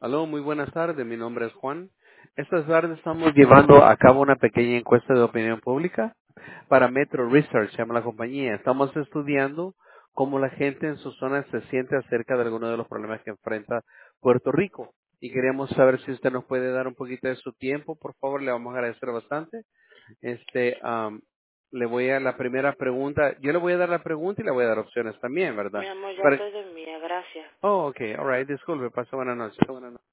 Aló, muy buenas tardes. Mi nombre es Juan. Esta tarde estamos llevando a cabo una pequeña encuesta de opinión pública para Metro Research, se llama la compañía. Estamos estudiando cómo la gente en su zona se siente acerca de algunos de los problemas que enfrenta Puerto Rico. Y queríamos saber si usted nos puede dar un poquito de su tiempo, por favor, le vamos a agradecer bastante. Este, le voy a la primera pregunta. Yo le voy a dar la pregunta y le voy a dar opciones también, Mi ¿verdad? amor, ya Para- estoy dormida, gracias. oh, okay, all right. Disculpe, pasa buenas noches.